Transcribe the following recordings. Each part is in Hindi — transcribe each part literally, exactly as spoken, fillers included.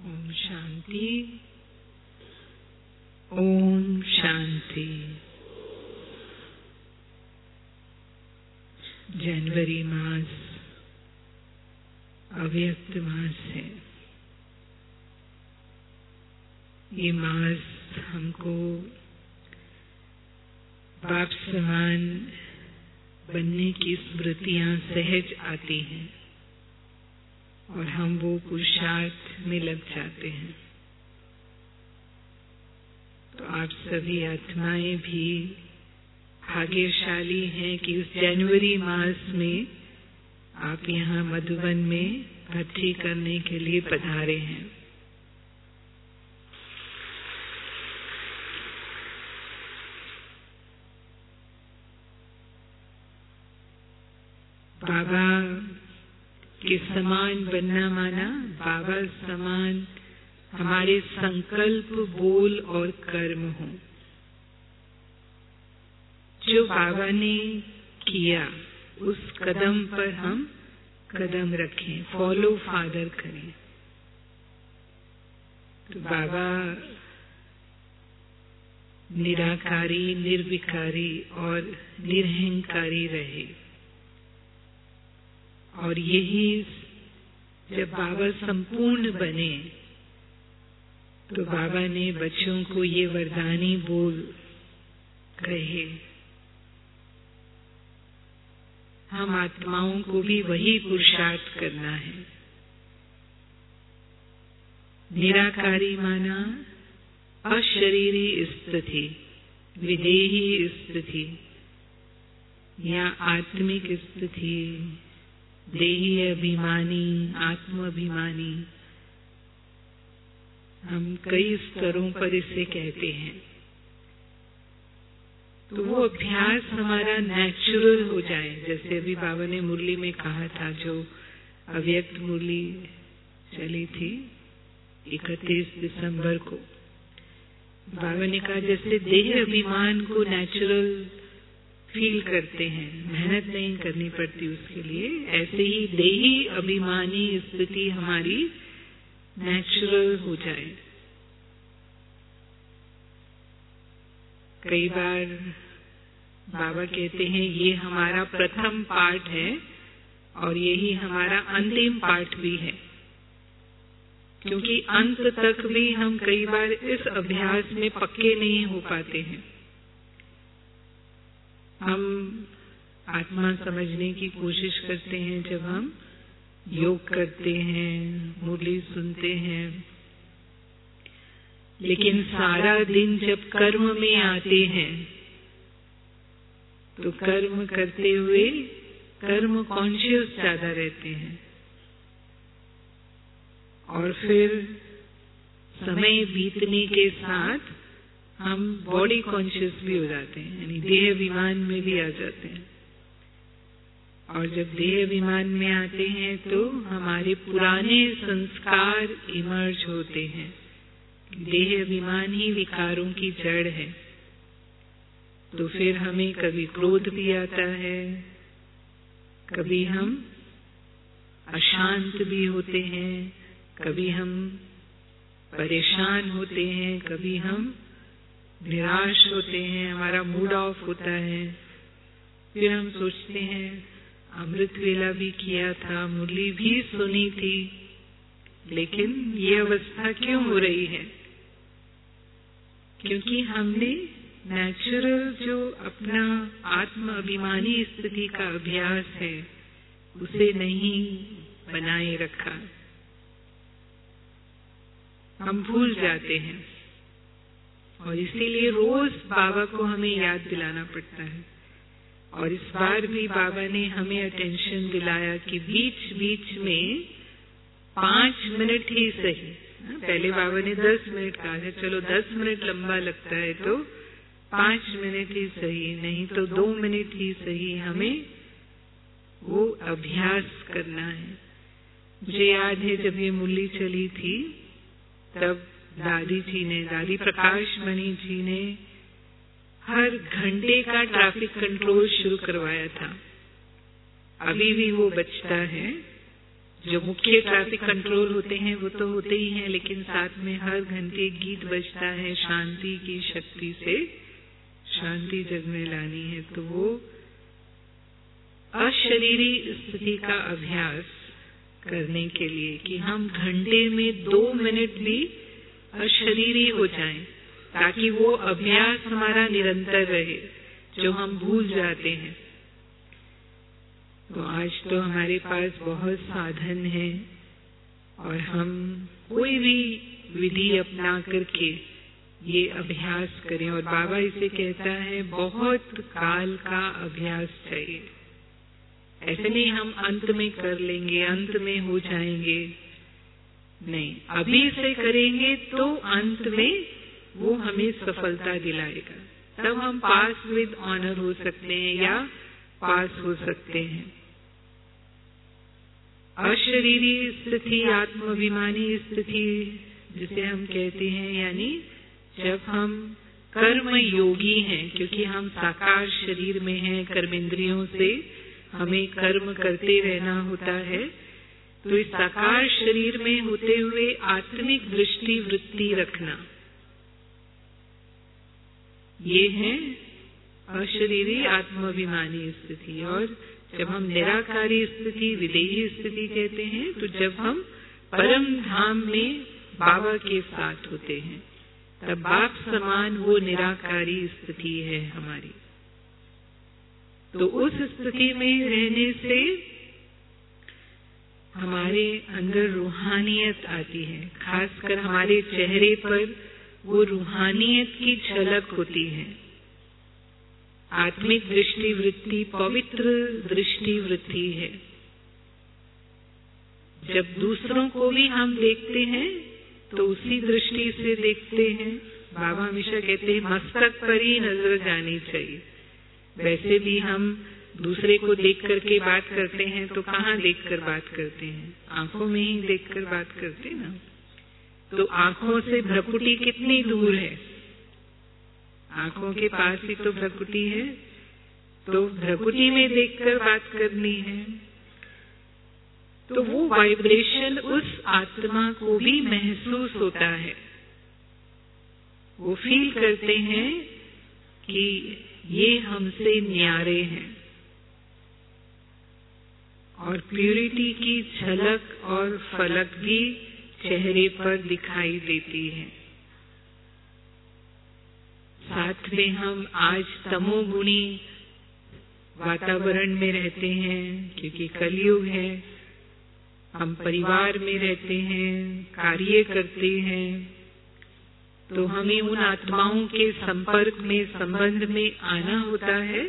ओम शांति। ओम शांति। जनवरी मास अव्यक्त मास है। ये मास हमको बाप समान बनने की स्मृतियां सहज आती हैं और हम वो पुरुषार्थ में लग जाते हैं। तो आप सभी आत्माएं भी भाग्यशाली हैं कि इस जनवरी मास में आप यहाँ मधुबन में भक्ति करने के लिए पधारे हैं। बाबा के समान बनना माना बाबा समान हमारे संकल्प, बोल और कर्म हो। जो बाबा ने किया उस कदम पर हम कदम रखें, फॉलो फादर करें। तो बाबा निराकारी, निर्विकारी और निरहंकारी रहे। और यही जब बाबा संपूर्ण बने तो बाबा ने बच्चों को ये वरदानी बोल कहे। हम आत्माओं को भी वही पुरुषार्थ करना है। निराकारी माना अशरीरी स्थिति, विदेही स्थिति या आत्मिक स्थिति, देही अभिमानी, आत्म अभिमानी, हम कई स्तरों पर इसे कहते हैं। तो वो अभ्यास हमारा नेचुरल हो जाए। जैसे अभी बाबा ने मुरली में कहा था, जो अव्यक्त मुरली चली थी इकतीस दिसंबर को, बाबा ने कहा जैसे देह अभिमान को नेचुरल फील करते हैं, मेहनत नहीं करनी पड़ती उसके लिए, ऐसे ही देही अभिमानी स्थिति हमारी नेचुरल हो जाए। कई बार बाबा कहते हैं ये हमारा प्रथम पाठ है और यही हमारा अंतिम पाठ भी है, क्योंकि अंत तक भी हम कई बार इस अभ्यास में पक्के नहीं हो पाते हैं। हम आत्मा समझने की कोशिश करते हैं जब हम योग करते हैं, मुरली सुनते हैं, लेकिन सारा दिन जब कर्म में आते हैं तो कर्म करते हुए कर्म कॉन्शियस ज्यादा रहते हैं और फिर समय बीतने के साथ हम बॉडी कॉन्शियस भी हो जाते हैं, यानी देह अभिमान में भी आ जाते हैं। और जब देह अभिमान में आते हैं तो हमारे पुराने संस्कार इमर्ज होते हैं। देह अभिमान ही विकारों की जड़ है। तो फिर हमें कभी क्रोध भी आता है, कभी हम अशांत भी होते हैं, कभी हम परेशान होते हैं, कभी हम निराश होते हैं, हमारा मूड ऑफ होता है। फिर हम सोचते हैं अमृत वेला भी किया था, मुरली भी सुनी थी, लेकिन ये अवस्था क्यों हो रही है? क्योंकि हमने नेचुरल जो अपना आत्म अभिमानी स्थिति का अभ्यास है उसे नहीं बनाए रखा। हम भूल जाते हैं और इसीलिए रोज बाबा को हमें याद दिलाना पड़ता है। और इस बार भी बाबा ने हमें अटेंशन दिलाया कि बीच बीच में पांच मिनट ही सही, पहले बाबा ने दस मिनट कहा था, चलो दस मिनट लंबा लगता है तो पांच मिनट ही सही, नहीं तो दो मिनट ही सही, हमें वो अभ्यास करना है। मुझे याद है जब ये मुरली चली थी तब दादी जी ने, दादी प्रकाश मणि जी ने हर घंटे का ट्रैफिक कंट्रोल शुरू करवाया था। अभी भी वो बचता है जो मुख्य ट्रैफिक कंट्रोल होते हैं वो तो होते ही हैं, लेकिन साथ में हर घंटे गीत बजता है, शांति की शक्ति से शांति जग में लानी है। तो वो अशरीरी स्थिति का अभ्यास करने के लिए कि हम घंटे में दो मिनट भी अशरीरी हो जाएं, ताकि वो अभ्यास हमारा निरंतर रहे जो हम भूल जाते हैं। तो आज तो हमारे पास बहुत साधन हैं और हम कोई भी विधि अपना करके ये अभ्यास करें। और बाबा इसे कहता है बहुत काल का अभ्यास चाहिए। ऐसे नहीं हम अंत में कर लेंगे, अंत में हो जाएंगे, नहीं, अभी से करेंगे तो अंत में वो हमें सफलता दिलाएगा। तब हम पास विद ऑनर हो सकते हैं या पास हो सकते हैं। अशरीरी स्थिति, आत्माभिमानी स्थिति जिसे हम कहते हैं, यानी जब हम कर्म योगी हैं, क्योंकि हम साकार शरीर में हैं, कर्मेंद्रियों से हमें कर्म करते रहना होता है। तो इस साकार शरीर में होते हुए आत्मिक दृष्टि वृत्ति रखना, ये है अशरीरी आत्माभिमानी स्थिति। और जब हम निराकारी स्थिति, विदेही स्थिति कहते हैं, तो जब हम परम धाम में बाबा के साथ होते हैं, तब बाप समान वो निराकारी स्थिति है हमारी। तो उस स्थिति में रहने से हमारे अंदर रूहानियत आती है, खासकर हमारे चेहरे पर वो रूहानियत की झलक होती है। आत्मिक दृष्टि वृत्ति पवित्र दृष्टि वृत्ति है। जब दूसरों को भी हम देखते हैं तो उसी दृष्टि से देखते हैं। बाबा हमेशा कहते हैं मस्तक पर ही नजर जानी चाहिए। वैसे भी हम दूसरे को देख करके बात करते हैं तो कहाँ देखकर बात करते हैं? आंखों में ही देखकर बात करते हैं ना। तो आंखों से भ्रकुटी कितनी दूर है? आंखों के पास ही तो भ्रकुटी है। तो भ्रकुटी में देखकर बात करनी है। तो वो वाइब्रेशन उस आत्मा को भी महसूस होता है। वो फील करते हैं कि ये हमसे न्यारे हैं। और प्यूरिटी की झलक और फलक भी चेहरे पर दिखाई देती है। साथ में हम आज तमोगुणी वातावरण में रहते हैं, क्योंकि कलयुग है। हम परिवार में रहते हैं, कार्य करते हैं, तो हमें उन आत्माओं के संपर्क में, संबंध में आना होता है।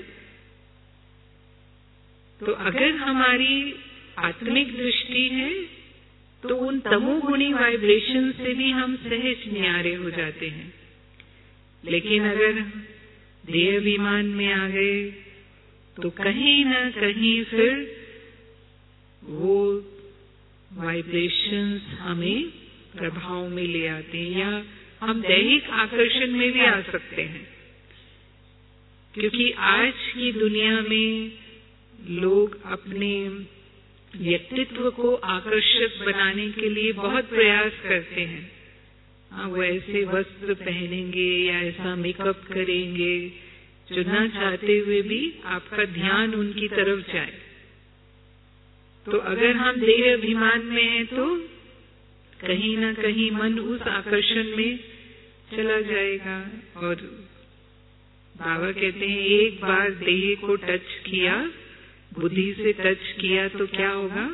तो अगर हमारी आत्मिक दृष्टि है तो उन तमोगुणी वाइब्रेशन से भी हम सहज न्यारे हो जाते हैं। लेकिन अगर देह अभिमान में आ गए तो कहीं ना कहीं फिर वो वाइब्रेशंस हमें प्रभाव में ले आते हैं, या हम दैहिक आकर्षण में भी आ सकते हैं। क्योंकि आज की दुनिया में लोग अपने व्यक्तित्व को आकर्षक बनाने के लिए बहुत प्रयास करते हैं। हाँ, वो ऐसे वस्त्र पहनेंगे या ऐसा मेकअप करेंगे जो ना चाहते हुए भी आपका ध्यान उनकी तरफ जाए। तो अगर हम देह अभिमान में हैं तो कहीं ना कहीं मन उस आकर्षण में चला जाएगा। और बाबा कहते हैं एक बार देह को टच किया, बुद्धि से टच किया तो क्या होगा?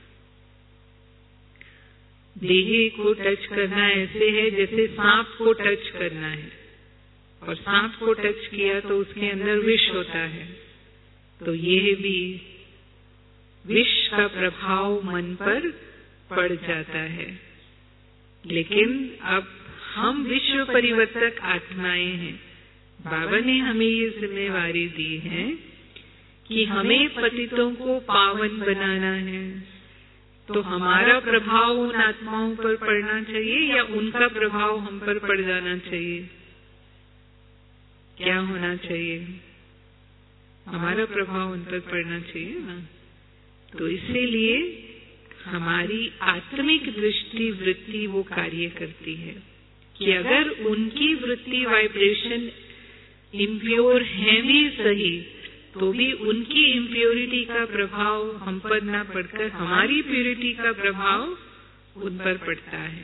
देह को टच करना ऐसे है जैसे सांप को टच करना है, और सांप को टच किया तो उसके अंदर विष होता है। तो ये भी विष का प्रभाव मन पर पड़ जाता है। लेकिन अब हम विश्व परिवर्तक आत्माएं हैं। बाबा ने हमें ये जिम्मेवारी दी है कि हमें पतितों को पावन बनाना है। तो हमारा प्रभाव उन आत्माओं पर पड़ना चाहिए या उनका प्रभाव हम पर पड़ जाना चाहिए? क्या होना चाहिए? हमारा प्रभाव उन पर पड़ना चाहिए ना। तो इसीलिए हमारी आत्मिक दृष्टि वृत्ति वो कार्य करती है कि अगर उनकी वृत्ति वाइब्रेशन इम्प्योर है भी सही, तो भी उनकी इम्प्योरिटी का प्रभाव हम पर न पड़कर हमारी प्योरिटी का प्रभाव उन पर पड़ता है।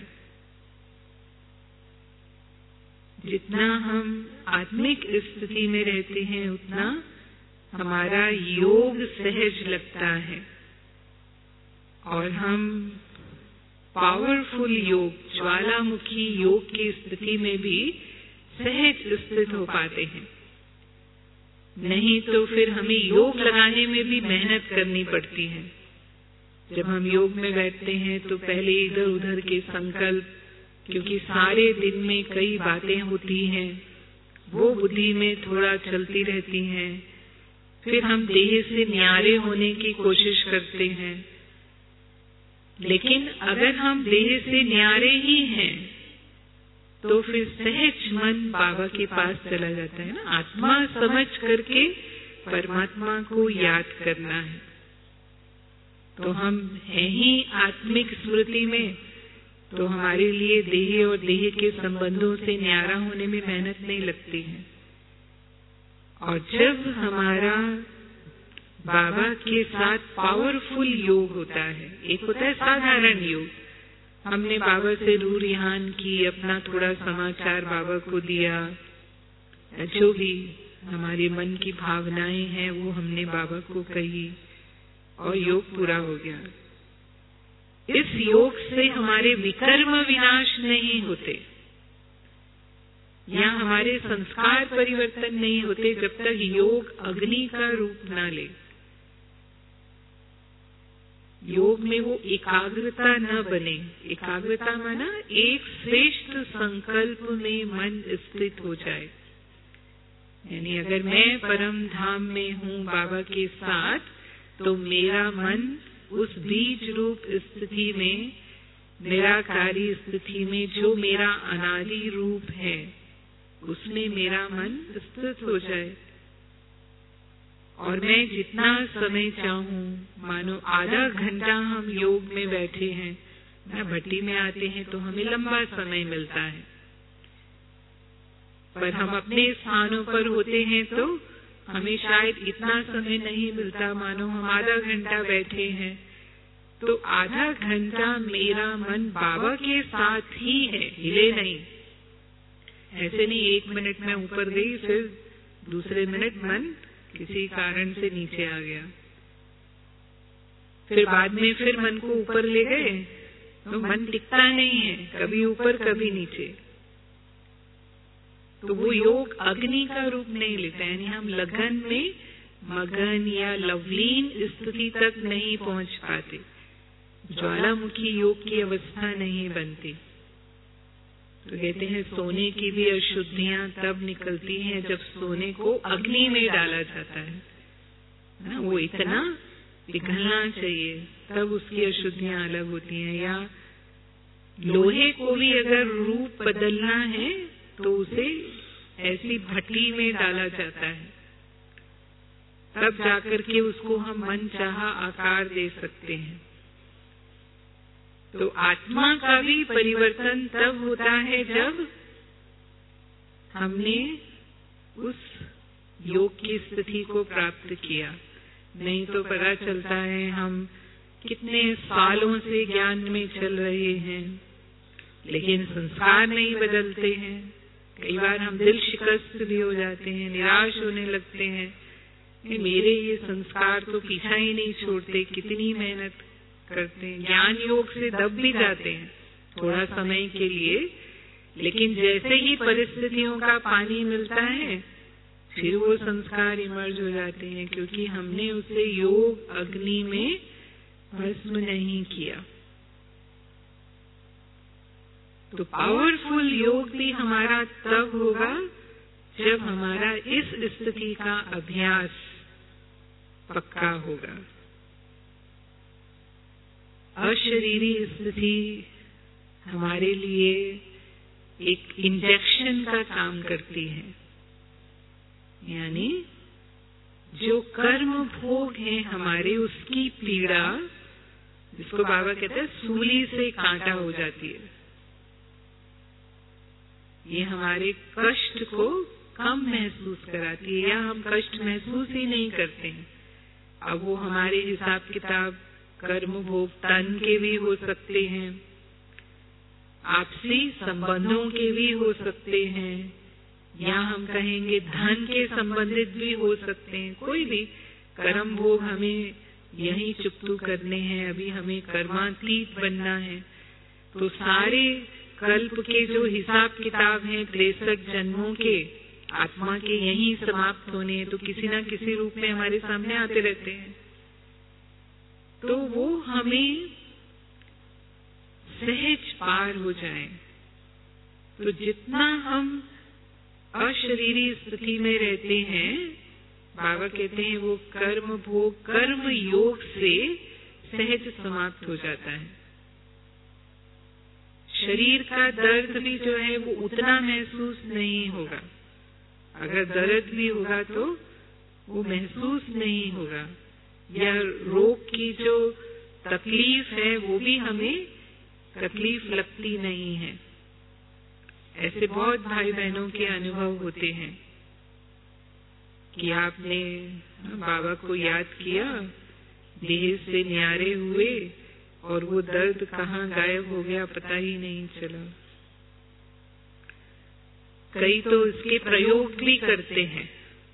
जितना हम आत्मिक स्थिति में रहते हैं उतना हमारा योग सहज लगता है और हम पावरफुल योग, ज्वालामुखी योग की स्थिति में भी सहज स्थित हो पाते हैं। नहीं तो फिर हमें योग लगाने में भी मेहनत करनी पड़ती है। जब हम योग में बैठते हैं तो पहले इधर उधर के संकल्प, क्योंकि सारे दिन में कई बातें होती हैं, वो बुद्धि में थोड़ा चलती रहती हैं। फिर हम देह से न्यारे होने की कोशिश करते हैं, लेकिन अगर हम देह से न्यारे ही हैं तो फिर सहज मन बाबा के पास चला जाता है ना। आत्मा समझ करके परमात्मा को याद करना है। तो हम हैं ही आत्मिक स्मृति में, तो हमारे लिए देह और देह के संबंधों से न्यारा होने में मेहनत नहीं लगती है। और जब हमारा बाबा के साथ पावरफुल योग होता है, एक होता है साधारण योग, हमने बाबा से रूह रिहान की, अपना थोड़ा समाचार बाबा को दिया, जो भी हमारे मन की भावनाएं हैं वो हमने बाबा को कही और योग पूरा हो गया। इस योग से हमारे विकर्म विनाश नहीं होते या हमारे संस्कार परिवर्तन नहीं होते जब तक योग अग्नि का रूप ना ले। योग में वो एकाग्रता न बने। एकाग्रता माना एक श्रेष्ठ संकल्प में मन स्थित हो जाए। यानी अगर मैं परम धाम में हूँ बाबा के साथ, तो मेरा मन उस बीज रूप स्थिति में, निराकारी स्थिति में, जो मेरा अनादि रूप है, उसमें मेरा मन स्थित हो जाए। और मैं जितना समय चाहूं, मानो आधा घंटा हम योग में बैठे हैं, ना भट्टी में आते हैं तो हमें लंबा समय मिलता है, पर हम अपने स्थानों पर होते हैं तो हमें शायद इतना समय नहीं मिलता। मानो हम आधा घंटा बैठे हैं तो आधा घंटा मेरा मन बाबा के साथ ही है, हिले नहीं। ऐसे नहीं एक मिनट में ऊपर गई फिर दूसरे मिनट मन किसी कारण से नीचे आ गया, फिर बाद में फिर मन को ऊपर ले गए, तो मन टिकता नहीं है, कभी ऊपर कभी नीचे। तो वो योग अग्नि का रूप नहीं लेता। यानी हम लगन में मगन या लवलीन स्थिति तक नहीं पहुंच पाते, ज्वालामुखी योग की अवस्था नहीं बनती। तो कहते हैं सोने की भी अशुद्धियां तब निकलती हैं जब सोने को अग्नि में डाला जाता है ना, वो इतना पिघलना चाहिए तब उसकी अशुद्धियां अलग होती हैं। या लोहे को भी अगर रूप बदलना है तो उसे ऐसी भट्टी में डाला जाता है, तब जाकर के उसको हम मन चाहा आकार दे सकते हैं। तो आत्मा का भी परिवर्तन तब होता है जब हमने उस योग की स्थिति को प्राप्त किया। नहीं तो पता चलता है हम कितने सालों से ज्ञान में चल रहे हैं, लेकिन संस्कार नहीं बदलते हैं। कई बार हम दिल शिकस्त भी हो जाते हैं, निराश होने लगते हैं कि मेरे ये संस्कार तो पीछा ही नहीं छोड़ते, कितनी मेहनत करते हैं, ज्ञान योग से दब भी जाते हैं थोड़ा समय के लिए, लेकिन जैसे ही परिस्थितियों का पानी मिलता है फिर वो संस्कार इमर्ज हो जाते हैं, क्योंकि हमने उसे योग अग्नि में भस्म नहीं किया। तो पावरफुल योग भी हमारा तब होगा जब हमारा इस स्थिति का अभ्यास पक्का होगा। अशरीरी स्थिति हमारे लिए एक इंजेक्शन का काम करती है। यानी जो कर्म भोग है हमारे, उसकी पीड़ा जिसको बाबा कहते हैं सूली से कांटा हो जाती है। ये हमारे कष्ट को कम महसूस कराती है, या हम कष्ट महसूस ही नहीं करते हैं। अब वो हमारे हिसाब किताब कर्म भोग तन के भी हो सकते हैं, आपसी संबंधों के भी हो सकते हैं, या हम कहेंगे धन के संबंधित भी हो सकते हैं। कोई भी कर्म भोग हमें यही चुप्तू करने हैं, अभी हमें कर्मातीत बनना है। तो सारे कल्प के जो हिसाब किताब हैं तिरसठ जन्मों के आत्मा के यही समाप्त होने हैं, तो किसी ना किसी रूप में हमारे सामने आते रहते हैं। तो वो हमें सहज पार हो जाए। तो जितना हम अशरीरी स्थिति में रहते हैं, बाबा कहते हैं वो कर्म भोग कर्म योग से सहज समाप्त हो जाता है। शरीर का दर्द भी जो है वो उतना महसूस नहीं होगा। अगर दर्द भी होगा तो वो महसूस नहीं होगा, या रोग की जो तकलीफ है वो भी हमें तकलीफ लगती नहीं है। ऐसे बहुत भाई बहनों के अनुभव होते हैं कि आपने बाबा को याद किया, देह से न्यारे हुए और वो दर्द कहाँ गायब हो गया पता ही नहीं चला। कई तो इसके प्रयोग भी करते हैं।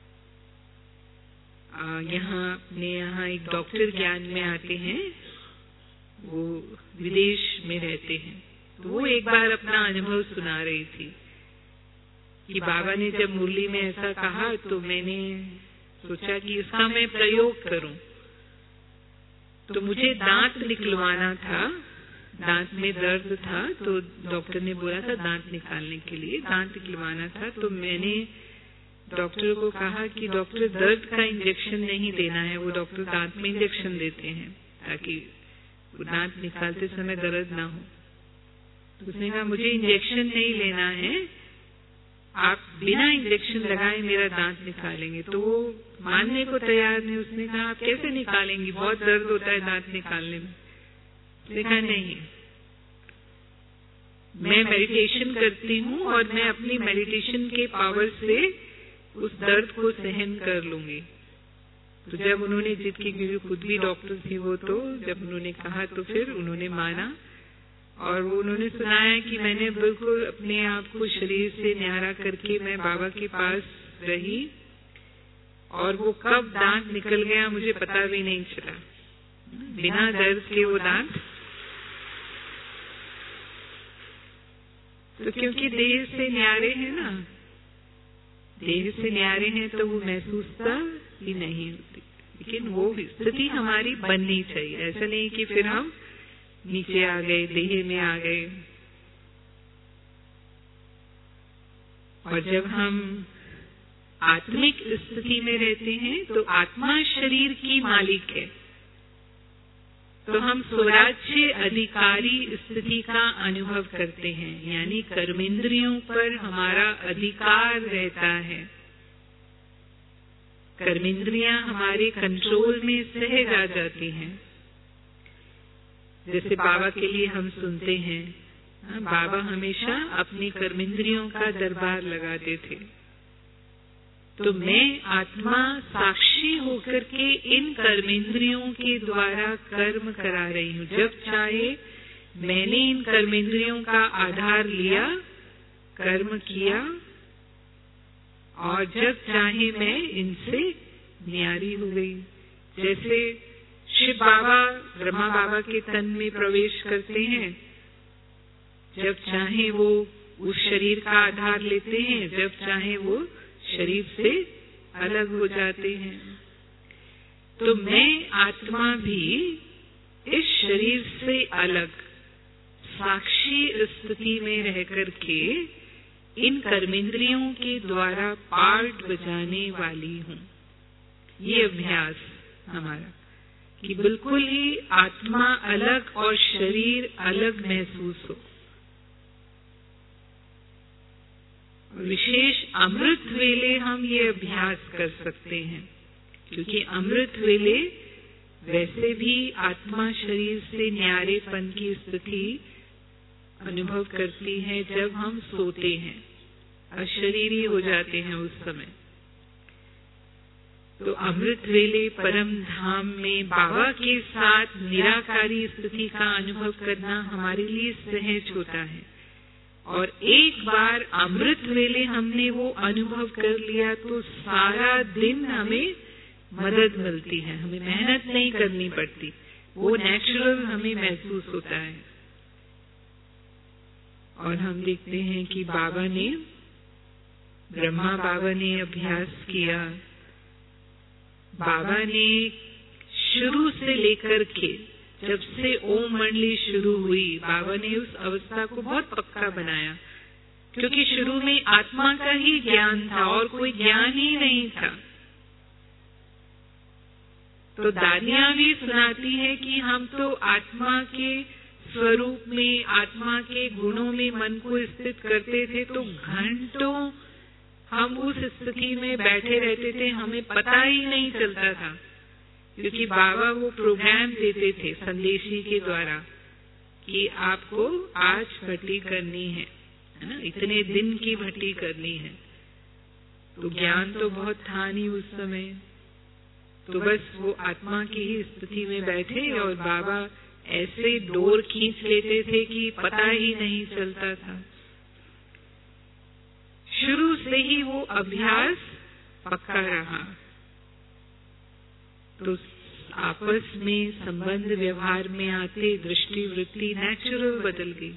यहाँ अपने यहाँ एक डॉक्टर ज्ञान में आते हैं, वो विदेश में रहते हैं। तो वो एक बार अपना अनुभव सुना रही थी कि बाबा ने जब मुरली में ऐसा कहा तो मैंने सोचा कि इसका मैं प्रयोग करूं। तो मुझे दांत निकलवाना था, दांत में दर्द था, तो डॉक्टर ने बोला था दांत निकालने के लिए, दांत निकलवाना था। तो मैंने डॉक्टर को कहा कि डॉक्टर दर्द का इंजेक्शन नहीं देना है, वो डॉक्टर दांत में इंजेक्शन देते हैं ताकि दांत निकालते समय दर्द ना हो। तो उसने कहा मुझे इंजेक्शन नहीं लेना है, आप बिना इंजेक्शन लगाए मेरा दांत निकालेंगे। तो वो मानने को तैयार नहीं। उसने कहा आप कैसे निकालेंगी, बहुत दर्द होता है दांत निकालने में। उसने कहा नहीं, मैं मेडिटेशन करती हूँ और मैं अपनी मेडिटेशन के पावर से उस दर्द को सहन कर लूंगी। तो जब उन्होंने जिद की, क्योंकि खुद भी डॉक्टर थी वो, तो जब उन्होंने कहा तो फिर उन्होंने माना। और वो उन्होंने सुनाया कि मैंने बिल्कुल अपने आप को शरीर से न्यारा करके मैं बाबा के पास रही, और वो कब दांत निकल गया मुझे पता भी नहीं चला, बिना दर्द के वो दांत। तो क्योंकि देह से न्यारे हैं ना, देह से न्यारे हैं तो वो महसूसता ही नहीं होती। लेकिन वो स्थिति हमारी बननी चाहिए, ऐसा नहीं कि फिर हम नीचे आ गए, देह में आ गए। और जब हम आत्मिक स्थिति में रहते हैं तो आत्मा शरीर की मालिक है, तो हम स्वराज्य अधिकारी स्थिति का अनुभव करते हैं, यानी कर्मेंद्रियों पर हमारा अधिकार रहता है। कर्मेंद्रियां हमारे कंट्रोल में सहज आ जाती हैं। जैसे बाबा के लिए हम सुनते हैं, बाबा हमेशा अपनी कर्मेंद्रियों का दरबार लगाते थे। तो मैं आत्मा साक्षी होकर के इन कर्मेंद्रियों के द्वारा कर्म करा रही हूँ। जब चाहे मैंने इन कर्मेंद्रियों का आधार लिया, कर्म किया, और जब चाहे मैं इनसे न्यारी हो गई। जैसे शिव बाबा ब्रह्मा बाबा के तन में प्रवेश करते हैं, जब चाहे वो उस शरीर का आधार लेते हैं, जब चाहे वो शरीर से अलग हो जाते हैं। तो मैं आत्मा भी इस शरीर से अलग साक्षी स्थिति में रह करके इन कर्मेंद्रियों के द्वारा पार्ट बजाने वाली हूँ। ये अभ्यास हमारा कि बिल्कुल ही आत्मा अलग और शरीर अलग महसूस हो। विशेष अमृत वेले हम ये अभ्यास कर सकते हैं, क्योंकि अमृत वेले वैसे भी आत्मा शरीर से न्यारेपन की स्थिति अनुभव करती है जब हम सोते हैं, अशरीरी हो जाते हैं उस समय। तो अमृत वेले परम धाम में बाबा के साथ निराकारी स्थिति का अनुभव करना हमारे लिए सहज होता है। और एक बार अमृत वेले हमने वो अनुभव कर लिया तो सारा दिन हमें मदद मिलती है, हमें मेहनत नहीं करनी पड़ती, वो नेचुरल हमें महसूस होता है। और हम देखते हैं कि बाबा ने, ब्रह्मा बाबा ने अभ्यास किया, बाबा ने शुरू से लेकर के जब से ओम मंडली शुरू हुई, बाबा ने उस अवस्था को बहुत पक्का बनाया, क्योंकि शुरू में आत्मा का ही ज्ञान था और कोई ज्ञान ही नहीं था। तो दादियां भी सुनाती है कि हम तो आत्मा के स्वरूप में, आत्मा के गुणों में मन को स्थित करते थे तो घंटों हम उस स्थिति में बैठे रहते थे, हमें पता ही नहीं चलता था, क्योंकि बाबा वो प्रोग्राम देते थे संदेशी के द्वारा कि आपको आज भट्टी करनी है, है ना, इतने दिन की भट्टी करनी है। तो ज्ञान तो बहुत था नहीं उस समय, तो बस वो आत्मा की ही स्थिति में बैठे और बाबा ऐसे डोर खींच लेते थे कि पता ही नहीं चलता था। शुरू से ही वो अभ्यास पक्का रहा। तो आपस में संबंध व्यवहार में आते दृष्टि वृत्ति नेचुरल बदल गई।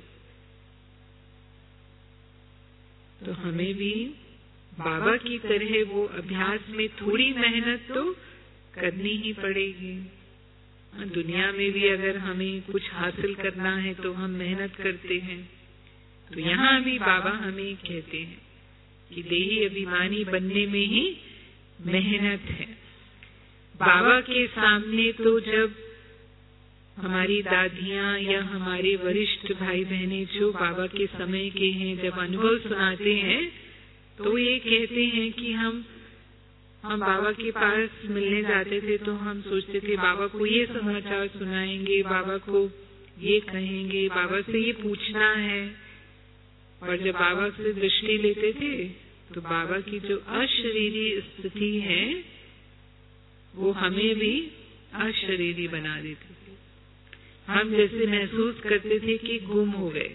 तो हमें भी बाबा की तरह वो अभ्यास में थोड़ी मेहनत तो करनी ही पड़ेगी। दुनिया में भी अगर हमें कुछ हासिल करना है तो हम मेहनत करते हैं। तो यहाँ भी बाबा हमें कहते हैं कि देही अभिमानी बनने में ही मेहनत है। बाबा के सामने तो जब हमारी दादियां या हमारे वरिष्ठ भाई बहने जो बाबा के समय के हैं, जब अनुभव सुनाते हैं तो ये कहते हैं कि हम हम बाबा के पास मिलने जाते थे तो हम सोचते थे बाबा को ये समाचार सुनाएंगे, बाबा को ये कहेंगे, बाबा से ये पूछना है। और जब बाबा से दृष्टि लेते थे तो बाबा की जो अशरीरी स्थिति है वो हमें भी अशरीरी बना देती थी। हम जैसे महसूस करते थे कि गुम हो गए।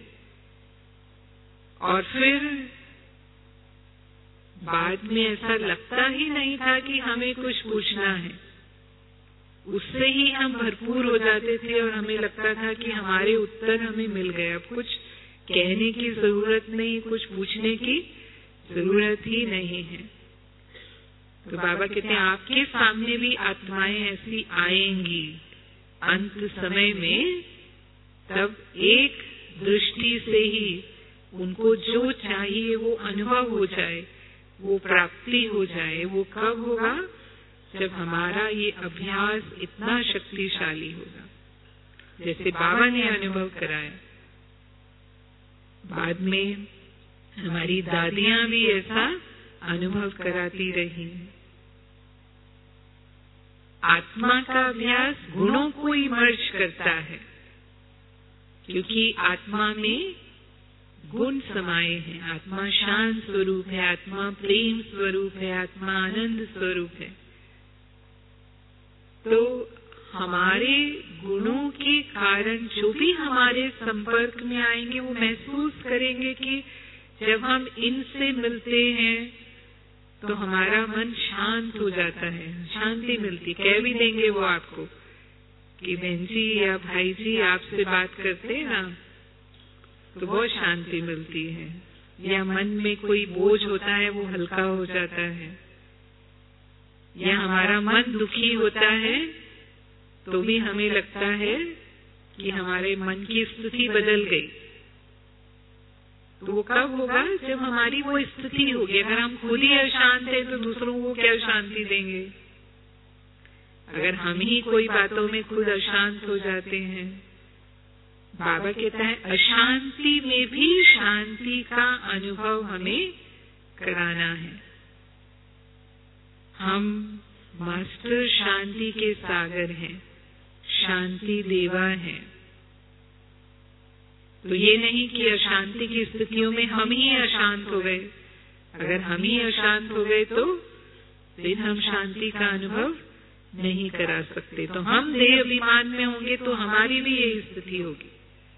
और फिर बाद में ऐसा लगता ही नहीं था कि हमें कुछ पूछना है, उससे ही हम भरपूर हो जाते थे और हमें लगता था कि हमारे उत्तर हमें मिल गए, अब कुछ कहने की जरूरत नहीं, कुछ पूछने की जरूरत ही नहीं है। तो बाबा कहते हैं आपके सामने भी आत्माएं ऐसी आएंगी अंत समय में, तब एक दृष्टि से ही उनको जो चाहिए वो अनुभव हो जाए, वो प्राप्ति हो जाए। वो कब होगा? जब हमारा ये अभ्यास इतना शक्तिशाली होगा, जैसे बाबा ने अनुभव कराया। बाद में हमारी दादियां भी ऐसा अनुभव कराती रही। आत्मा का अभ्यास गुणों को ही मर्ज करता है, क्योंकि आत्मा में गुण समाये हैं। आत्मा शांत स्वरूप है, आत्मा प्रेम स्वरूप है, आत्मा आनंद स्वरूप है। तो हमारे गुणों के कारण जो भी हमारे संपर्क में आएंगे वो महसूस करेंगे कि जब हम इनसे मिलते हैं तो हमारा मन शांत हो जाता है, शांति मिलती। कह भी देंगे वो आपको कि बहन जी या भाई जी आपसे बात करते ना तो बहुत शांति मिलती है, या मन में कोई बोझ होता है वो हल्का हो जाता है, या हमारा मन दुखी होता है तो भी हमें लगता है कि हमारे मन की स्थिति बदल गई। तो वो कब होगा? जब हमारी वो स्थिति होगी। अगर हम खुद ही अशांत हैं तो दूसरों को क्या शांति देंगे? अगर हम ही कोई बातों में खुद अशांत हो जाते हैं। बाबा कहता है अशांति में भी शांति का अनुभव हमें कराना है। हम मास्टर शांति के सागर हैं। अशांति देवा है। तो ये नहीं कि अशांति की स्थितियों में हम ही अशांत हो गए। अगर हम ही अशांत हो गए तो फिर हम शांति का अनुभव नहीं करा सकते। तो हम देह अभिमान में होंगे तो हमारी भी यही स्थिति होगी।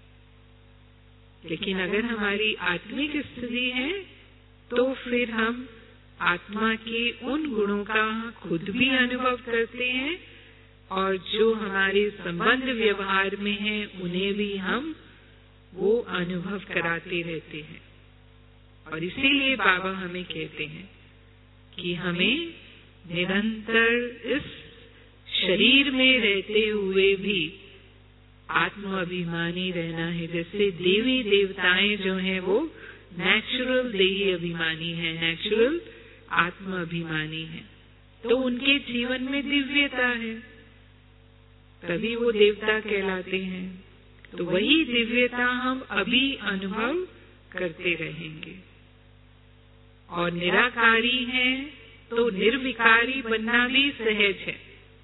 लेकिन अगर हमारी आत्मिक स्थिति है तो फिर हम आत्मा के उन गुणों का खुद भी अनुभव करते हैं और जो हमारे संबंध व्यवहार में है उन्हें भी हम वो अनुभव कराते रहते हैं। और इसीलिए बाबा हमें कहते हैं कि हमें निरंतर इस शरीर में रहते हुए भी आत्म अभिमानी रहना है। जैसे देवी देवताएं जो हैं वो नेचुरल देही अभिमानी है, नेचुरल आत्म अभिमानी है, तो उनके जीवन में दिव्यता है, तभी वो देवता कहलाते हैं। तो वही दिव्यता हम अभी अनुभव करते रहेंगे। और निराकारी है तो निर्विकारी बनना भी सहज है,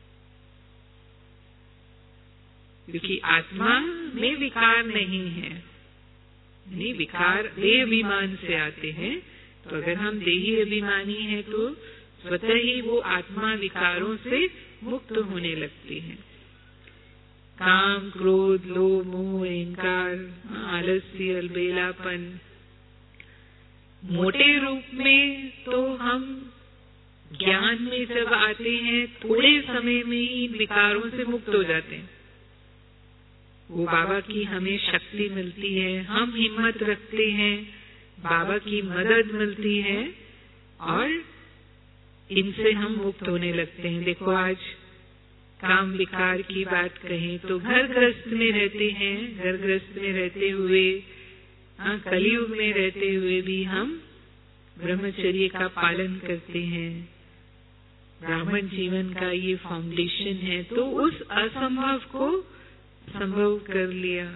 क्योंकि आत्मा में विकार नहीं है। नहीं, विकार देह अभिमान से आते हैं। तो अगर हम देही अभिमानी हैं तो स्वतः ही वो आत्मा विकारों से मुक्त होने लगती है। काम, क्रोध, लोभ, मोह, अहंकार, आलस्य, अलबेलापन, मोटे रूप में तो हम ज्ञान में जब आते हैं थोड़े समय में ही इन विकारों से मुक्त हो जाते हैं। वो बाबा की हमें शक्ति मिलती है, हम हिम्मत रखते हैं, बाबा की मदद मिलती है और इनसे हम मुक्त होने लगते हैं। देखो आज काम विकार की बात कहें तो घर गृहस्थ में रहते हैं, घर गृहस्थ में रहते हुए, हाँ, कलयुग में रहते हुए भी हम ब्रह्मचर्य का पालन करते हैं। ब्राह्मण जीवन का ये फाउंडेशन है। तो उस असंभव को संभव कर लिया,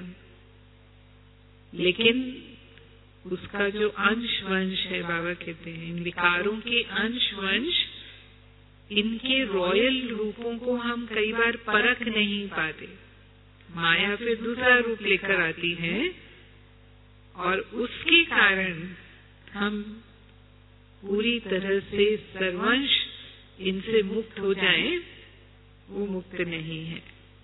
लेकिन उसका जो अंश वंश है, बाबा कहते हैं इन विकारों के अंश वंश, इनके रॉयल रूपों को हम कई बार परख नहीं पाते। माया फिर दूसरा रूप लेकर आती है और उसके कारण हम पूरी तरह से सर्वंश इनसे मुक्त हो जाएं, वो मुक्त नहीं है।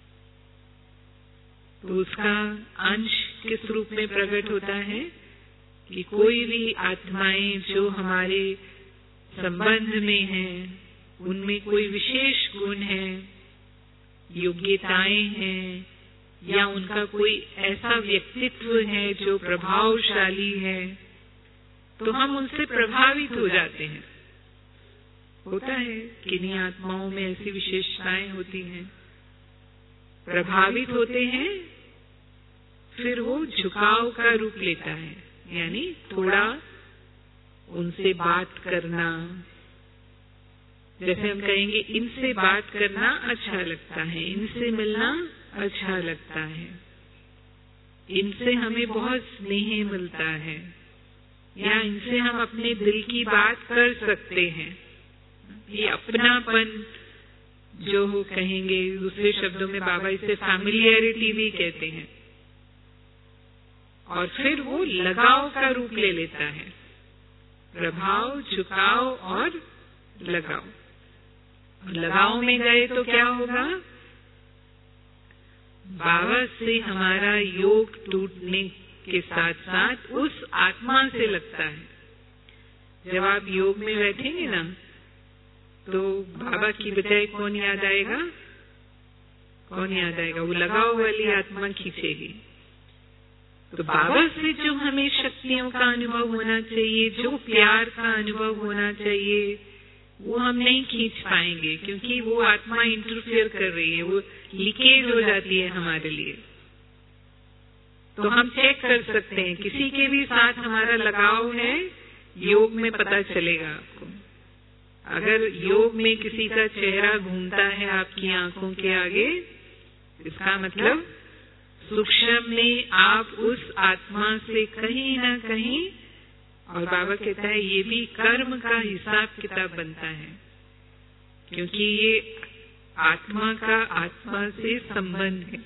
तो उसका अंश किस रूप में प्रकट होता है कि कोई भी आत्माएं जो हमारे संबंध में हैं, उनमें कोई विशेष गुण है, योग्यताएं हैं, या उनका कोई ऐसा व्यक्तित्व है जो प्रभावशाली है, तो हम उनसे प्रभावित हो जाते हैं। होता है किन्हीं आत्माओं में ऐसी विशेषताएं होती हैं, प्रभावित होते हैं, फिर वो झुकाव का रूप लेता है, यानी थोड़ा उनसे बात करना, जैसे हम कहेंगे इनसे बात करना अच्छा लगता है, इनसे मिलना अच्छा लगता है, इनसे हमें बहुत स्नेह मिलता है, या इनसे हम अपने दिल की बात कर सकते हैं। ये अपनापन जो हो कहेंगे, दूसरे शब्दों में बाबा इसे फैमिलियरिटी भी कहते हैं। और फिर वो लगाव का रूप ले लेता है, प्रभाव, झुकाव और लगाव। लगाव में गए तो क्या होगा? बाबा से हमारा योग टूटने के साथ साथ उस आत्मा से लगता है। जब आप योग में बैठेंगे ना, तो बाबा की बजाय कौन याद आएगा? कौन याद आएगा? वो लगाव वाली आत्मा खींचेगी। तो बाबा से जो हमें शक्तियों का अनुभव होना चाहिए, जो प्यार का अनुभव होना चाहिए, वो हम नहीं खींच पाएंगे, क्योंकि वो आत्मा इंटरफेयर कर रही है, वो लीकेज हो जाती है हमारे लिए। तो हम चेक कर सकते हैं, किसी के भी साथ हमारा लगाव है, योग में पता चलेगा आपको। अगर योग में किसी का चेहरा घूमता है आपकी आंखों के आगे, इसका मतलब सूक्ष्म में आप उस आत्मा से कहीं ना कहीं, और बाबा कहता है ये भी कर्म का हिसाब किताब बनता है, क्योंकि ये आत्मा का आत्मा से संबंध है।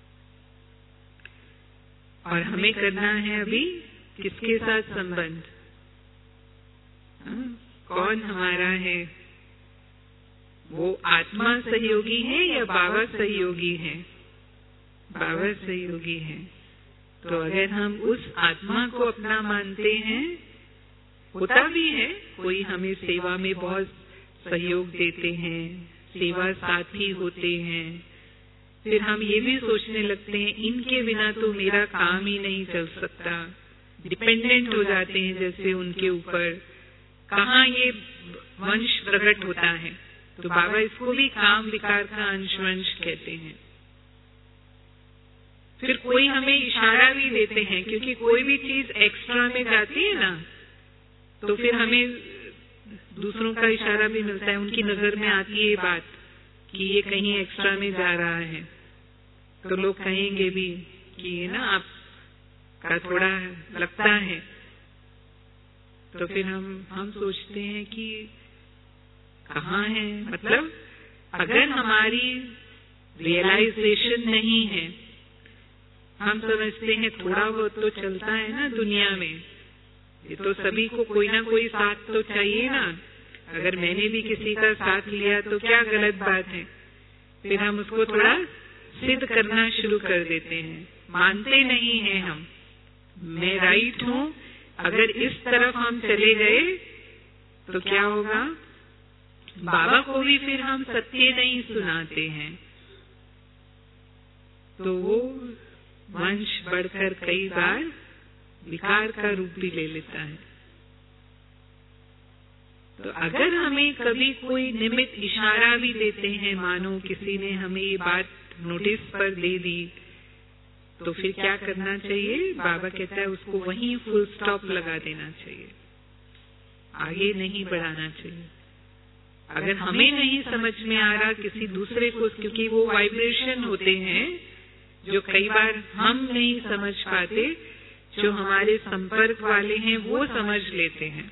और हमें करना है अभी किसके साथ संबंध? हाँ? कौन हमारा है? वो आत्मा सहयोगी है या बाबा सहयोगी है? बाबा सहयोगी है। तो अगर हम उस आत्मा को अपना मानते हैं, होता भी है कोई हमें सेवा में बहुत सहयोग देते हैं, सेवा साथी होते हैं, फिर हम ये भी सोचने लगते हैं इनके बिना तो मेरा काम ही नहीं चल सकता, डिपेंडेंट हो जाते हैं जैसे उनके ऊपर। कहाँ ये वंश प्रकट होता है? तो बाबा इसको भी काम विकार का अंश वंश कहते हैं। फिर कोई हमें इशारा भी देते हैं, क्योंकि कोई भी चीज एक्स्ट्रा में जाती है ना, तो फिर हमें दूसरों का इशारा भी मिलता है, उनकी नजर में आती है बात कि ये कहीं एक्स्ट्रा में जा रहा है, तो लोग कहेंगे भी कि ये ना आपका थोड़ा लगता है। तो फिर हम हम सोचते हैं कि कहाँ है, मतलब अगर हमारी रियलाइजेशन नहीं है, हम समझते हैं थोड़ा बहुत तो चलता है ना दुनिया में, ये तो सभी को कोई ना कोई साथ तो चाहिए ना, अगर मैंने भी किसी का साथ लिया तो क्या गलत बात है। फिर हम उसको थोड़ा सिद्ध करना शुरू कर देते हैं, मानते नहीं हैं हम, मैं राइट हूँ। अगर इस तरफ हम चले गए तो क्या होगा? बाबा को भी फिर हम सत्य नहीं सुनाते हैं, तो वो वंश बढ़कर कई बार विकार का रूप भी ले लेता है। तो अगर हमें कभी कोई निमित्त इशारा भी देते हैं, मानो किसी ने हमें ये बात नोटिस पर दे दी, तो फिर क्या करना चाहिए? बाबा कहता है उसको वहीं फुल स्टॉप लगा देना चाहिए, आगे नहीं बढ़ाना चाहिए। अगर हमें नहीं समझ में आ रहा किसी दूसरे को, क्योंकि वो वाइब्रेशन होते हैं जो कई बार हम नहीं समझ पाते, जो हमारे संपर्क वाले हैं वो समझ लेते हैं,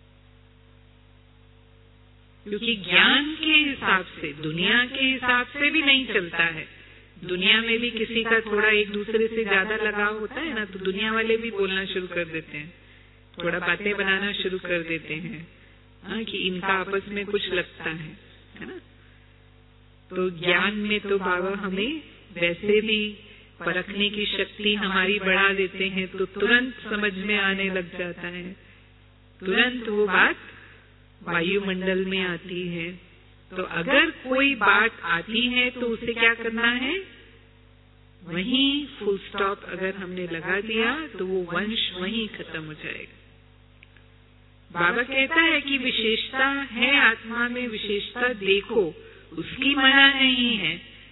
क्योंकि ज्ञान के हिसाब से, दुनिया के हिसाब से भी नहीं चलता है। दुनिया में भी किसी का थोड़ा एक दूसरे से ज्यादा लगाव होता है ना, तो दुनिया वाले भी बोलना शुरू कर देते हैं, थोड़ा बातें बनाना शुरू कर देते हैं, हाँ, कि इनका आपस में कुछ लगता है, है ना। तो ज्ञान में तो बाबा हमें वैसे भी परखने की शक्ति हमारी बढ़ा देते हैं, तो तुरंत समझ में आने लग जाता है, तुरंत वो बात वायुमंडल में आती है। तो अगर कोई बात आती है तो उसे क्या करना है? वहीं फुल स्टॉप अगर हमने लगा दिया तो वो वंश वहीं खत्म हो जाएगा। बाबा कहता है कि विशेषता है आत्मा में, विशेषता देखो, उसकी मना नहीं है,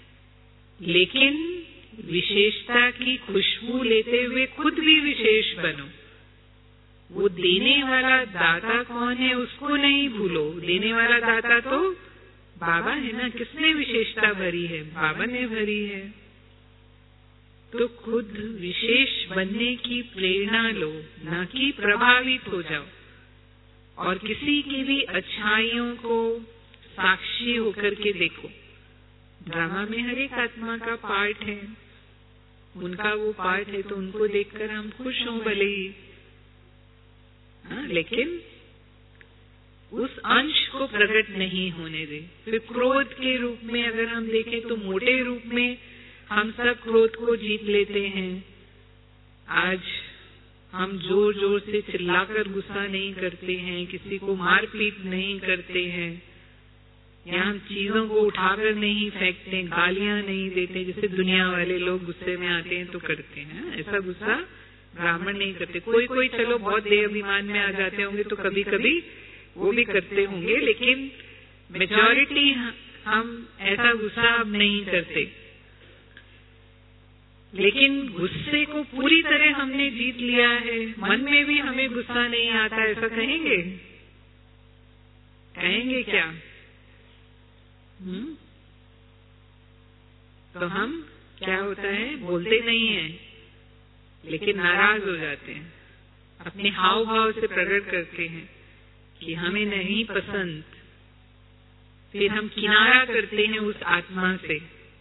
लेकिन विशेषता की खुशबू लेते हुए खुद भी विशेष बनो। वो देने वाला दाता कौन है उसको नहीं भूलो, देने वाला दाता तो बाबा है ना। किसने विशेषता भरी है? बाबा ने भरी है। तो खुद विशेष बनने की प्रेरणा लो, ना कि प्रभावित हो जाओ, और किसी की भी अच्छाइयों को साक्षी होकर के देखो। ड्रामा में हर एक आत्मा का पार्ट है, उनका वो पार्ट है, तो उनको देखकर हम खुश हों भले ही, हाँ, लेकिन उस अंश को प्रकट नहीं होने दे। फिर क्रोध के रूप में अगर हम देखें तो मोटे रूप में हम सब क्रोध को जीत लेते हैं। आज हम जोर जोर से चिल्लाकर गुस्सा नहीं करते हैं, किसी को मारपीट नहीं करते हैं, या हम चीजों को उठाकर नहीं फेंकते, गालियां नहीं देते जैसे दुनिया वाले लोग गुस्से में आते हैं तो करते हैं। ऐसा गुस्सा ब्राह्मण नहीं करते। कोई कोई चलो बहुत देह अभिमान में आ जाते होंगे तो कभी कभी वो भी करते होंगे, लेकिन मेजॉरिटी हम ऐसा गुस्सा अब नहीं करते। लेकिन गुस्से को पूरी तरह हमने जीत लिया है, मन में भी हमें गुस्सा नहीं आता, ऐसा कहेंगे? कहेंगे क्या? हम्म? तो हम क्या होता है, बोलते नहीं हैं लेकिन नाराज हो जाते हैं, अपने हाव भाव से प्रकट करते हैं कि हमें नहीं पसंद, फिर हम किनारा करते हैं उस आत्मा से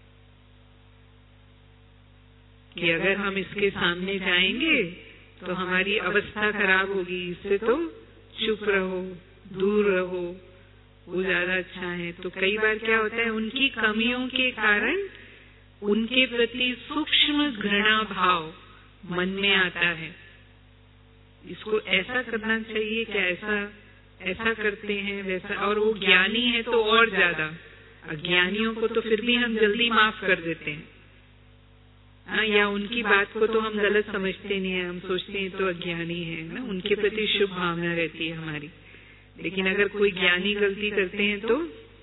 कि अगर हम इसके सामने जाएंगे तो हमारी अवस्था खराब होगी, इससे तो चुप रहो, दूर रहो, वो ज्यादा अच्छा है। तो कई बार क्या होता है, उनकी कमियों के कारण उनके प्रति सूक्ष्म घृणा भाव मन में आता है। इसको ऐसा करना चाहिए क्या, ऐसा ऐसा करते हैं वैसा, और वो ज्ञानी है तो और ज्यादा। अज्ञानियों को तो फिर भी हम जल्दी माफ कर देते हैं, हाँ, या उनकी बात को तो हम गलत समझते नहीं है, हम सोचते हैं तो अज्ञानी है ना, उनके प्रति शुभ भावना रहती है हमारी। लेकिन अगर कोई ज्ञानी गलती करते हैं तो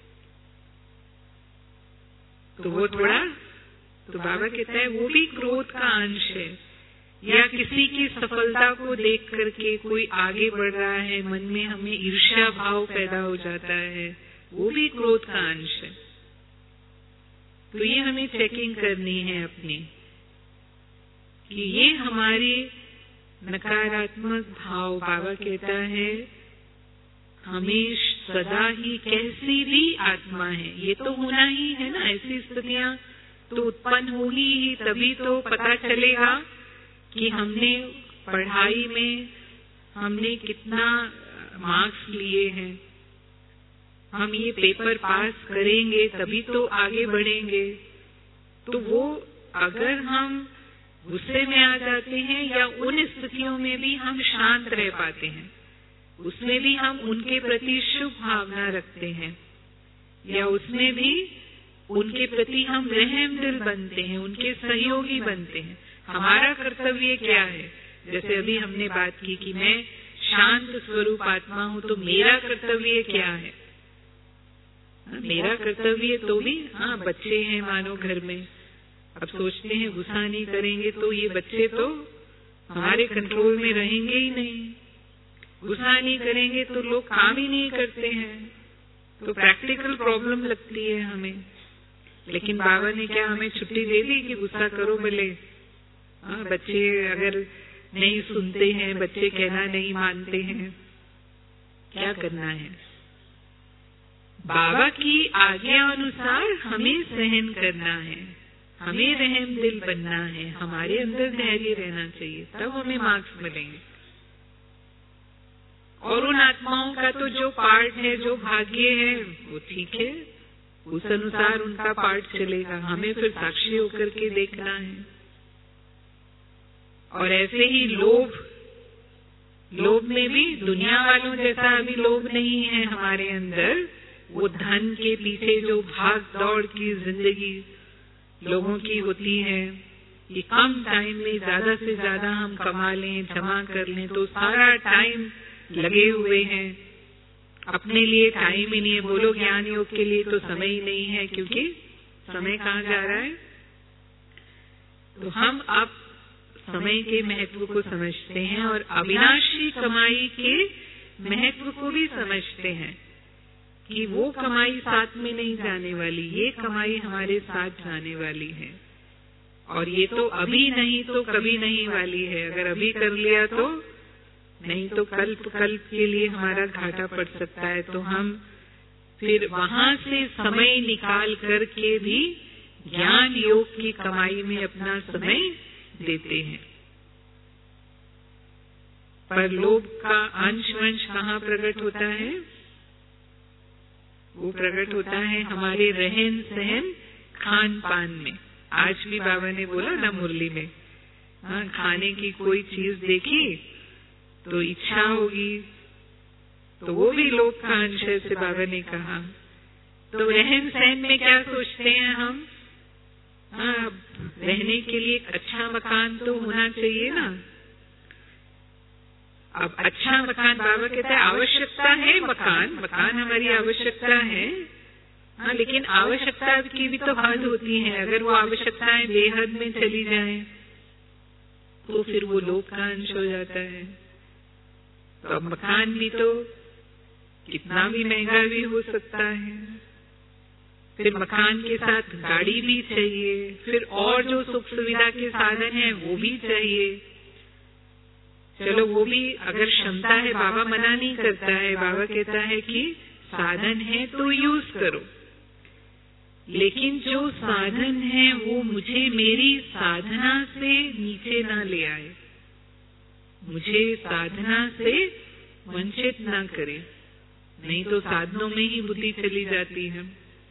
तो वो थोड़ा, तो बाबा कहता है वो भी क्रोध का अंश है। या किसी की सफलता को देख करके कोई आगे बढ़ रहा है, मन में हमें ईर्ष्या भाव पैदा हो जाता है, वो भी क्रोध का अंश है। तो ये हमें चेकिंग करनी है अपनी कि ये हमारे नकारात्मक भाव, बाबा कहता है हमें सदा ही कैसी भी आत्मा है, ये तो होना ही है ना, ऐसी स्थितियां तो उत्पन्न होगी ही, तभी तो पता चलेगा कि हमने पढ़ाई में हमने कितना मार्क्स लिए हैं। हम ये पेपर पास करेंगे तभी तो आगे बढ़ेंगे। तो वो अगर हम गुस्से में आ जाते हैं या उन स्थितियों में भी हम शांत रह पाते हैं, उसमें भी हम उनके प्रति शुभ भावना रखते हैं, या उसमें भी उनके प्रति हम रहम दिल बनते हैं, उनके सहयोगी बनते हैं। हमारा कर्तव्य क्या है, जैसे अभी हमने बात की कि मैं शांत स्वरूप आत्मा हूँ, तो मेरा कर्तव्य क्या है। मेरा कर्तव्य तो भी, हाँ, बच्चे हैं मानो घर में, अब सोचते हैं गुस्सा नहीं करेंगे तो ये बच्चे तो हमारे कंट्रोल में रहेंगे ही नहीं, गुस्सा नहीं करेंगे तो लोग काम ही नहीं करते हैं, तो प्रैक्टिकल प्रॉब्लम लगती है हमें। लेकिन बाबा ने क्या हमें छुट्टी दे दी कि गुस्सा करो भले। हाँ, बच्चे अगर नहीं सुनते हैं, बच्चे कहना नहीं मानते हैं, क्या करना है। बाबा की आज्ञा अनुसार हमें सहन करना है, हमें रहम दिल बनना है, हमारे अंदर धैर्य रहना चाहिए, तब हमें मार्क्स मिलेंगे। और उन आत्माओं का तो जो पार्ट है, जो भाग्य है, वो ठीक है, उस अनुसार उनका पार्ट चलेगा। हमें फिर साक्षी होकर के देखना है। और ऐसे ही लोभ, लोभ में भी दुनिया वालों जैसा अभी लोभ नहीं है हमारे अंदर। वो धन के पीछे जो भाग दौड़ की जिंदगी लोगों की होती है, ये कम टाइम में ज्यादा से ज्यादा हम कमा लें, जमा कर लें, तो सारा टाइम लगे हुए हैं, अपने लिए टाइम ही नहीं है। बोलो ज्ञान योग के लिए तो समय ही नहीं है, क्योंकि समय कहाँ जा रहा है। तो हम अब समय के महत्व को समझते हैं और अविनाशी कमाई के महत्व को भी समझते हैं कि वो कमाई साथ में नहीं जाने वाली, ये कमाई हमारे साथ जाने वाली है। और ये तो अभी नहीं तो कभी नहीं वाली है। अगर अभी कर लिया तो नहीं तो कल्प कल्प के लिए हमारा घाटा पड़ सकता है। तो हम फिर वहां से समय निकाल करके भी ज्ञान योग की कमाई में अपना समय देते हैं। पर लोभ का अंश वंश कहाँ प्रकट होता है? वो प्रकट होता है हमारे रहन सहन खान पान में। आज भी बाबा ने बोला ना मुरली में, हाँ, खाने की कोई चीज देखी तो इच्छा होगी, तो वो भी लोभ का अंश है से बाबा ने कहा। तो रहन सहन में क्या सोचते हैं हम? हाँ, रहने के लिए एक अच्छा मकान तो होना चाहिए ना। अब अच्छा मकान, बाबा कहता है आवश्यकता है मकान, मकान हमारी आवश्यकता है, हाँ, लेकिन आवश्यकता की भी तो हद होती है। अगर वो आवश्यकताएं बेहद में चली जाएं तो फिर वो लोभ का अंश हो जाता है। तो अब मकान भी तो कितना भी महंगा भी हो सकता है, फिर मकान के साथ गाड़ी भी चाहिए, फिर और जो सुख सुविधा के साधन है वो भी चाहिए। चलो वो भी अगर क्षमता है, बाबा मना नहीं करता है, बाबा कहता है कि साधन है तो यूज करो, लेकिन जो साधन है वो मुझे मेरी साधना से नीचे ना ले आए, मुझे साधना से वंचित ना करे, नहीं तो साधनों में ही बुद्धि चली जाती है।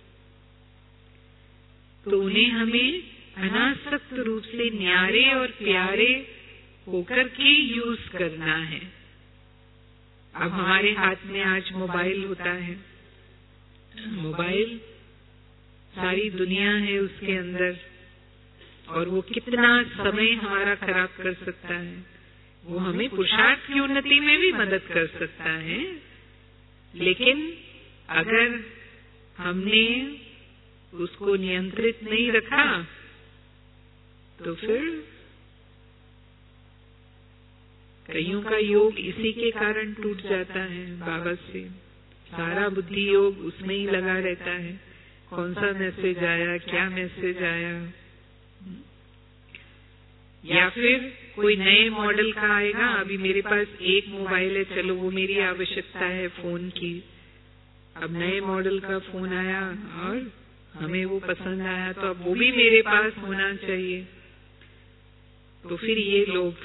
तो उन्हें हमें अनासक्त रूप से न्यारे और प्यारे होकर के यूज करना है। अब हमारे हाथ में आज मोबाइल होता है, मोबाइल सारी दुनिया है उसके अंदर, और वो कितना समय हमारा खराब कर सकता है। वो हमें पुरुषार्थ की उन्नति में भी मदद कर सकता है, लेकिन अगर हमने उसको नियंत्रित नहीं रखा तो फिर कईयों का योग इसी के कारण टूट जाता है। बाबा से सारा बुद्धि योग उसमें ही लगा रहता है, कौन सा मैसेज आया, क्या मैसेज आया, या फिर कोई नए मॉडल का आएगा। अभी मेरे पास एक मोबाइल है, चलो वो मेरी आवश्यकता है फोन की, अब नए मॉडल का फोन आया और हमें वो पसंद आया तो अब वो भी मेरे पास होना चाहिए। तो फिर ये लोग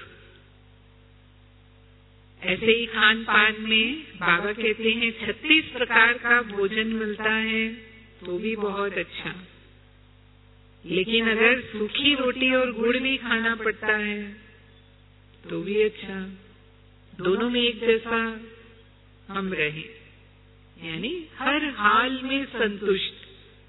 ऐसे ही खान पान में बाबा कहते हैं छत्तीस प्रकार का भोजन मिलता है तो भी बहुत अच्छा, लेकिन अगर सूखी रोटी और गुड़ भी खाना पड़ता है तो भी अच्छा। दोनों में एक जैसा हम रहे, यानी हर हाल में संतुष्ट।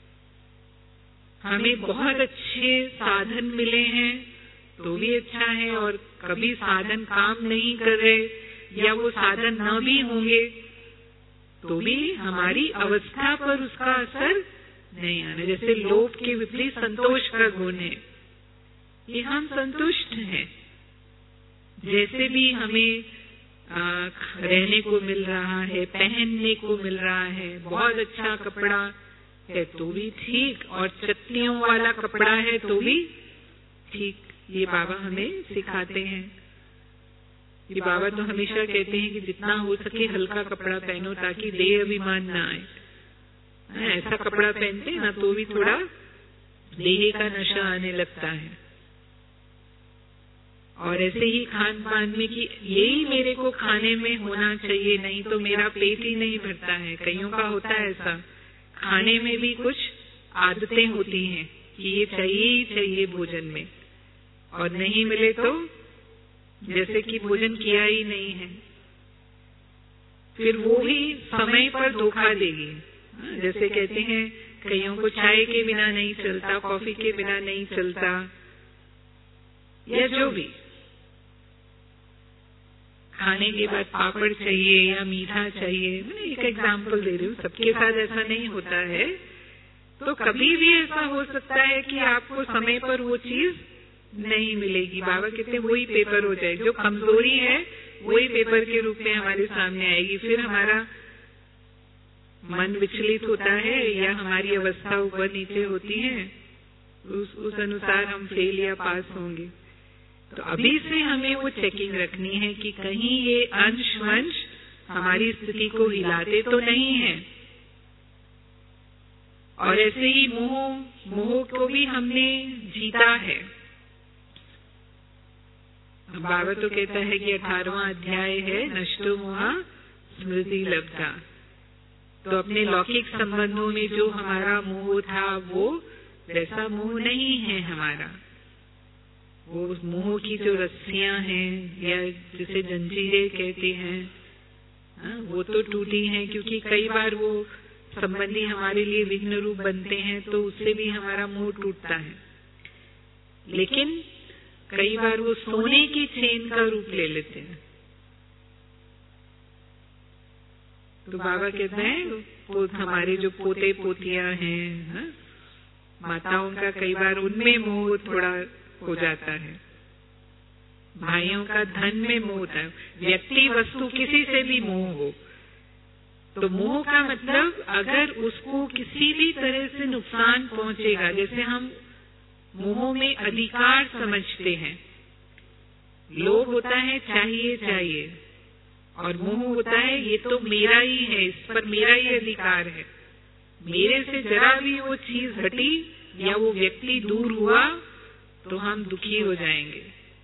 हमें बहुत अच्छे साधन मिले हैं तो भी अच्छा है, और कभी साधन काम नहीं कर रहे या वो साधन न भी होंगे तो भी हमारी अवस्था पर उसका असर नहीं आना। जैसे लोभ के विपरीत संतोष का गुण है, कि हम संतुष्ट हैं, जैसे भी हमें आ, रहने को मिल रहा है, पहनने को मिल रहा है, बहुत अच्छा कपड़ा है तो भी ठीक, और चटनियों वाला कपड़ा है तो भी ठीक। ये बाबा हमें सिखाते हैं। ये बाबा तो हमेशा कहते हैं कि जितना हो सके हल्का कपड़ा पहनो ताकि देह अभिमान ना आए। ऐसा कपड़ा पहनते ना तो भी थोड़ा देह का नशा आने लगता है। और ऐसे ही खान पान में कि यही मेरे को खाने में होना चाहिए, नहीं तो मेरा पेट ही नहीं भरता है। कईयों का होता है ऐसा, खाने में भी कुछ आदतें होती हैं कि ये चाहिए ही चाहिए भोजन में, और नहीं मिले तो जैसे कि भोजन किया ही नहीं है। फिर वो ही समय पर धोखा देगी। जैसे कहते हैं कईयों को चाय के बिना नहीं चलता, कॉफी के बिना नहीं चलता, या जो भी खाने के बाद पापड़ चाहिए या मीठा चाहिए। मैं एक एग्जाम्पल दे रही हूँ, सबके साथ ऐसा नहीं होता है। तो कभी भी ऐसा हो सकता है कि आपको समय पर वो चीज नहीं मिलेगी। बाबा कहते हैं वही पेपर हो जाए, जो कमजोरी है वही पेपर के रूप में हमारे सामने आएगी। फिर हमारा मन विचलित होता है या हमारी अवस्था ऊपर नीचे होती है, उस उस अनुसार हम फेल या पास होंगे। तो अभी से हमें वो चेकिंग रखनी है कि कहीं ये अंश वंश हमारी स्थिति को हिलाते तो नहीं है। और ऐसे ही मोह मोह को भी हमने जीता है। बाबा तो कहता है कि अठारहवां अध्याय है नष्टो मोहा स्मृति लब्धा। तो अपने लौकिक संबंधों में जो हमारा मोह था वो वैसा मोह नहीं है हमारा। वो मोह की जो रस्सियां हैं या जिसे जंजीरें कहते हैं, वो तो टूटी हैं, क्योंकि कई बार वो संबंधी हमारे लिए विघ्न रूप बनते हैं तो उससे भी हमारा मोह टूटता है। लेकिन कई बार वो सोने की चेन का रूप ले लेते हैं। तो बाबा कहते हैं हमारे जो पोते पोतियां हैं, हा? माताओं का कई बार उनमें मोह थोड़ा हो जाता है, भाइयों का धन में मोह होता है, व्यक्ति वस्तु किसी से भी मोह हो। तो मोह का मतलब अगर उसको किसी भी तरह से नुकसान पहुंचेगा, जैसे हम मोह में अधिकार समझते हैं। लोभ होता है चाहिए चाहिए, और मोह होता है ये तो मेरा ही है, इस पर मेरा ही अधिकार है। मेरे से जरा भी वो चीज हटी या वो व्यक्ति दूर हुआ तो हम दुखी हो जाएंगे।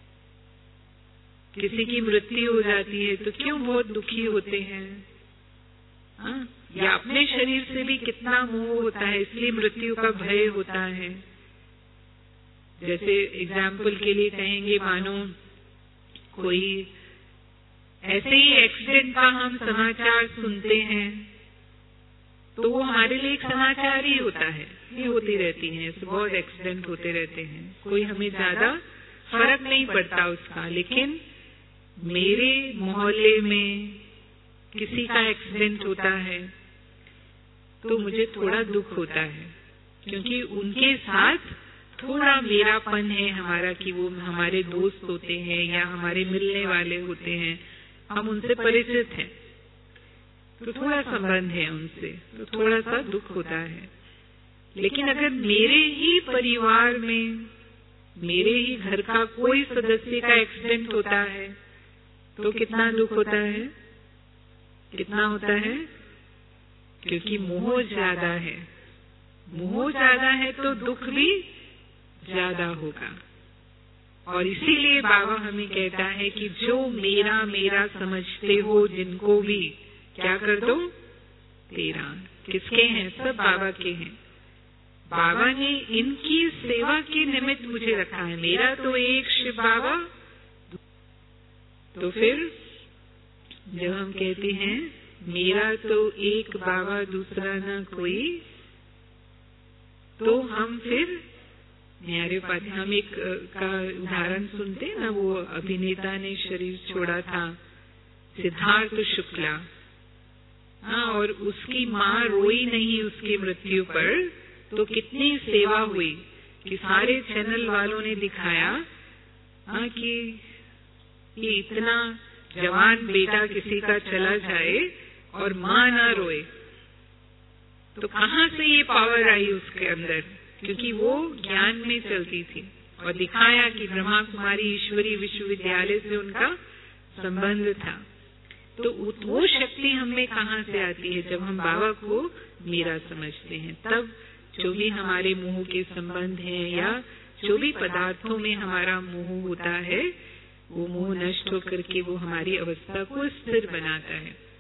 किसी की मृत्यु हो जाती है तो क्यों बहुत दुखी होते हैं? हाँ, या अपने शरीर से भी कितना मोह होता है, इसलिए मृत्यु का भय होता है। जैसे एग्जाम्पल के लिए कहेंगे, मानो कोई ऐसे ही एक्सीडेंट का हम समाचार सुनते हैं तो वो हमारे लिए एक समाचार ही होता है, ये होती रहती हैं, ऐसे बहुत एक्सीडेंट होते रहते हैं, कोई हमें ज्यादा फर्क नहीं पड़ता उसका। लेकिन मेरे मोहल्ले में किसी का एक्सीडेंट होता है तो मुझे थोड़ा दुख होता है, क्योंकि उनके साथ थोड़ा मेरापन है हमारा, कि वो हमारे दोस्त होते हैं या हमारे मिलने वाले होते हैं, हम उनसे परिचित हैं, तो थोड़ा संबंध है उनसे, तो थोड़ा सा दुख होता है। लेकिन अगर मेरे ही परिवार में, मेरे ही घर का कोई सदस्य का एक्सीडेंट होता है तो कितना दुख होता है? कितना होता है? क्योंकि मोह ज्यादा है, मोह ज्यादा है तो दुख भी ज्यादा होगा। और इसीलिए बाबा हमें कहता है कि जो मेरा मेरा समझते हो जिनको भी, क्या कर दो? तेरा। किसके हैं? सब बाबा के हैं। बाबा ने इनकी सेवा के निमित्त मुझे रखा है। मेरा तो एक शिव बाबा। तो फिर जब हम कहते हैं मेरा तो एक बाबा दूसरा ना कोई, तो हम फिर न्यारे पाते, हम एक का उदाहरण सुनते ना, वो अभिनेता ने शरीर छोड़ा था, सिद्धार्थ शुक्ला। हाँ, और उसकी माँ रोई नहीं उसकी मृत्यु पर, तो कितनी सेवा हुई कि सारे चैनल वालों ने दिखाया हाँ कि ये इतना जवान बेटा किसी का चला जाए और माँ ना रोए, तो कहाँ से ये पावर आई उसके अंदर? क्योंकि वो ज्ञान में चलती थी और दिखाया कि ब्रह्मा कुमारी ईश्वरी विश्वविद्यालय से उनका संबंध था। तो वो शक्ति हमें कहाँ से आती है? जब हम बाबा को मेरा समझते हैं, तब जो भी हमारे मोह के संबंध हैं या जो भी पदार्थों में हमारा मोह होता है, वो मोह नष्ट होकर के वो हमारी अवस्था को स्थिर बनाता है।